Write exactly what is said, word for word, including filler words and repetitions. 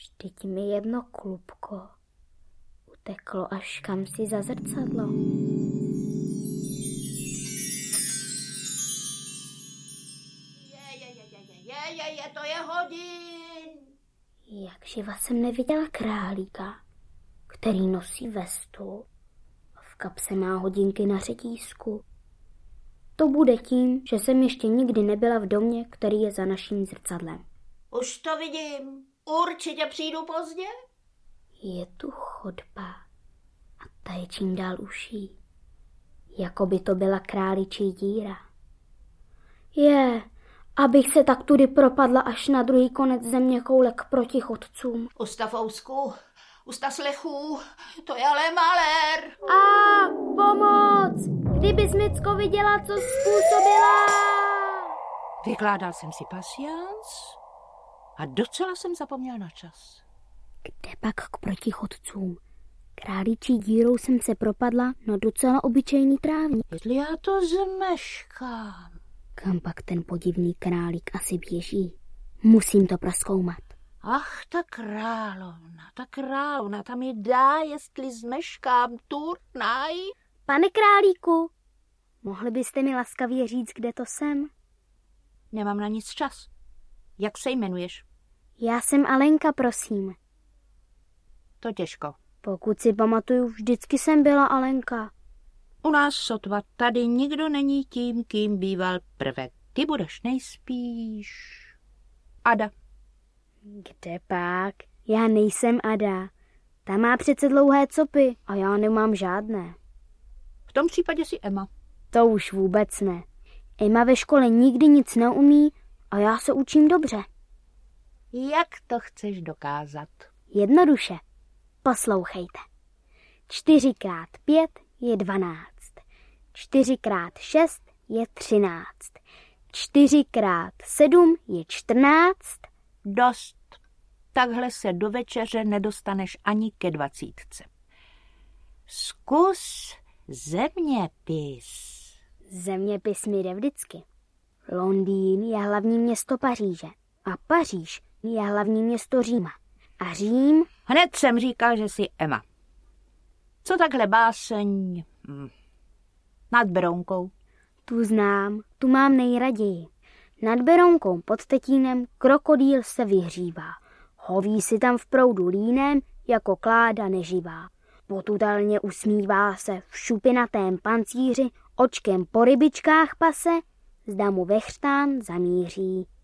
Vždyť mi jedno klubko uteklo až kam si za zrcadlo. Je, je, je, je, je, je, je, to je hodin. Jak živa jsem neviděla králíka, který nosí vestu a v kapse má hodinky na řetízku. To bude tím, že jsem ještě nikdy nebyla v domě, který je za naším zrcadlem. Už to vidím. Určitě přijdu pozdě. Je tu chodba a ta je čím dál uší. Jako by to byla králičí díra. Je, abych se tak tudy propadla až na druhý konec země koule k protichodcům. Usta fousku, usta slechů, to je ale malér. A pomoc! Kdybys Micko viděla, co způsobila! Vykládal jsem si pasians a docela jsem zapomněl na čas. Kde pak k protichodcům? Králičí dírou jsem se propadla na docela obyčejný trávník. Jestli já to zmeškám. Kam pak ten podivný králík asi běží? Musím to prozkoumat. Ach, ta královna, ta královna, ta mi dá, jestli zmeškám turnaj. Pane králíku, mohli byste mi laskavě říct, kde to jsem? Nemám na nic čas. Jak se jmenuješ? Já jsem Alenka, prosím. To těžko. Pokud si pamatuju, vždycky jsem byla Alenka. U nás sotva tady nikdo není tím, kým býval prvek. Ty budeš nejspíš Ada. Kde pak? Já nejsem Ada. Ta má přece dlouhé copy a já nemám žádné. V tom případě si Emma. To už vůbec ne. Emma ve škole nikdy nic neumí a já se učím dobře. Jak to chceš dokázat? Jednoduše. Poslouchejte. Čtyřikrát pět je dvanáct. Čtyřikrát šest je třináct. Čtyřikrát sedm je čtrnáct. Dost. Takhle se do večeře nedostaneš ani ke dvacítce. Zkus zeměpis. Zeměpis mi jde vždycky. Londýn je hlavní město Paříže a Paříž je hlavní město Říma. A Řím... Hned jsem říkal, že jsi Emma. Co takhle báseň hm. nad Berounkou? Tu znám, tu mám nejraději. Nad Berounkou pod Tetínem krokodýl se vyhřívá. Hoví si tam v proudu línem, jako kláda neživá. Potutelně usmívá se v šupinatém pancíři, očkem po rybičkách pase, zda mu vechřtán zamíří.